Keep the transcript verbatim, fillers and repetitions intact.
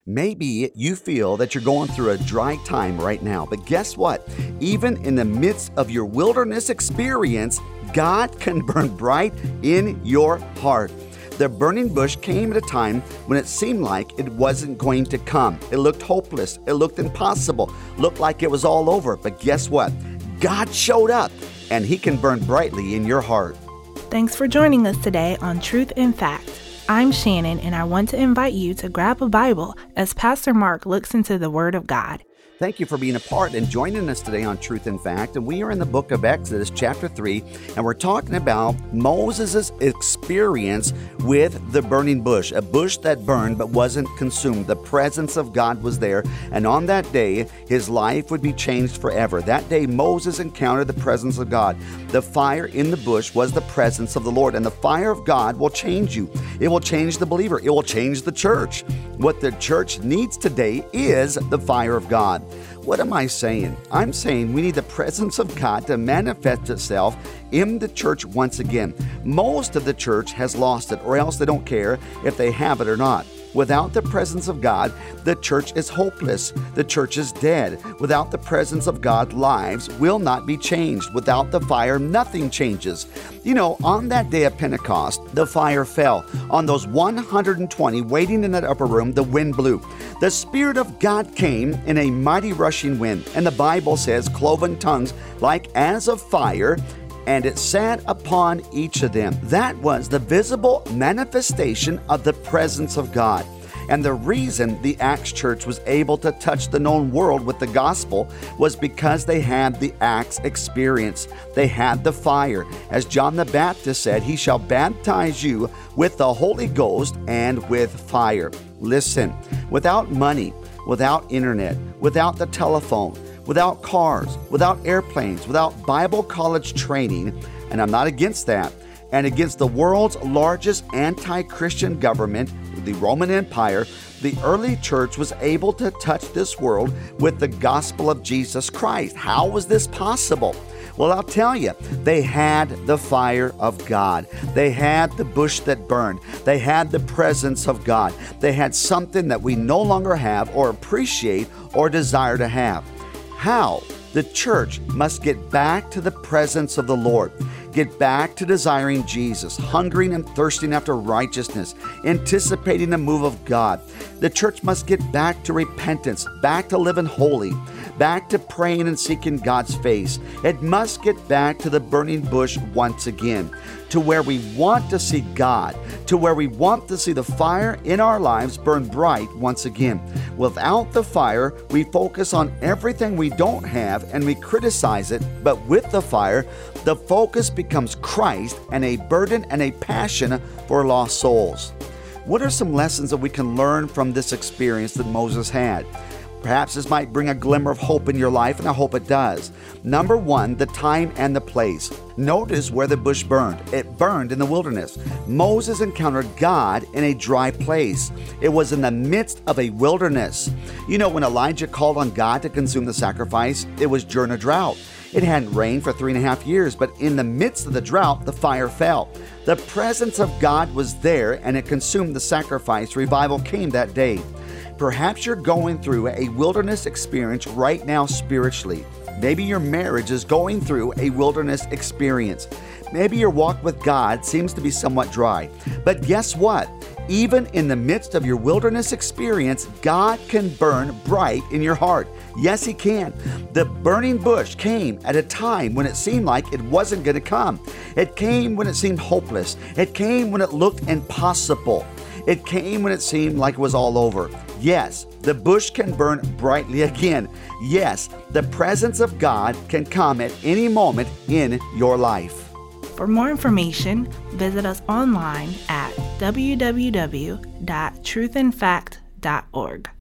Maybe you feel that you're going through a dry time right now, but guess what? Even in the midst of your wilderness experience, God can burn bright in your heart. The burning bush came at a time when it seemed like it wasn't going to come. It looked hopeless. It looked impossible. Looked like it was all over. But guess what? God showed up, and He can burn brightly in your heart. Thanks for joining us today on Truth in Fact. I'm Shannon, and I want to invite you to grab a Bible as Pastor Mark looks into the Word of God. Thank you for being a part and joining us today on Truth in Fact. And we are in the book of Exodus, chapter three, and we're talking about Moses' experience with the burning bush, a bush that burned but wasn't consumed. The presence of God was there, and on that day, his life would be changed forever. That day, Moses encountered the presence of God. The fire in the bush was the presence of the Lord, and the fire of God will change you. It will change the believer. It will change the church. What the church needs today is the fire of God. What am I saying? I'm saying we need the presence of God to manifest itself in the church once again. Most of the church has lost it, or else they don't care if they have it or not. Without the presence of God, the church is hopeless. The church is dead. Without the presence of God, lives will not be changed. Without the fire, nothing changes. You know, on that day of Pentecost, the fire fell. On those one hundred twenty waiting in that upper room, the wind blew. The Spirit of God came in a mighty rushing wind, and the Bible says cloven tongues like as of fire, and it sat upon each of them. That was the visible manifestation of the presence of God. And the reason the Acts church was able to touch the known world with the gospel was because they had the Acts experience. They had the fire. As John the Baptist said, He shall baptize you with the Holy Ghost and with fire. Listen, without money, without internet, without the telephone, without cars, without airplanes, without Bible college training, and I'm not against that, and against the world's largest anti-Christian government, the Roman Empire, the early church was able to touch this world with the gospel of Jesus Christ. How was this possible? Well, I'll tell you, they had the fire of God. They had the bush that burned. They had the presence of God. They had something that we no longer have or appreciate or desire to have. How? The church must get back to the presence of the Lord. Get back to desiring Jesus, hungering and thirsting after righteousness, anticipating the move of God. The church must get back to repentance, back to living holy, back to praying and seeking God's face. It must get back to the burning bush once again, to where we want to see God, to where we want to see the fire in our lives burn bright once again. Without the fire, we focus on everything we don't have and we criticize it, but with the fire, the focus becomes Christ and a burden and a passion for lost souls. What are some lessons that we can learn from this experience that Moses had? Perhaps this might bring a glimmer of hope in your life, and I hope it does. Number one, the time and the place. Notice where the bush burned. It burned in the wilderness. Moses encountered God in a dry place. It was in the midst of a wilderness. You know, when Elijah called on God to consume the sacrifice, it was during a drought. It hadn't rained for three and a half years, but in the midst of the drought, the fire fell. The presence of God was there, and it consumed the sacrifice. Revival came that day. Perhaps you're going through a wilderness experience right now spiritually. Maybe your marriage is going through a wilderness experience. Maybe your walk with God seems to be somewhat dry. But guess what? Even in the midst of your wilderness experience, God can burn bright in your heart. Yes, He can. The burning bush came at a time when it seemed like it wasn't going to come. It came when it seemed hopeless. It came when it looked impossible. It came when it seemed like it was all over. Yes, the bush can burn brightly again. Yes, the presence of God can come at any moment in your life. For more information, visit us online at w w w dot truth in fact dot org.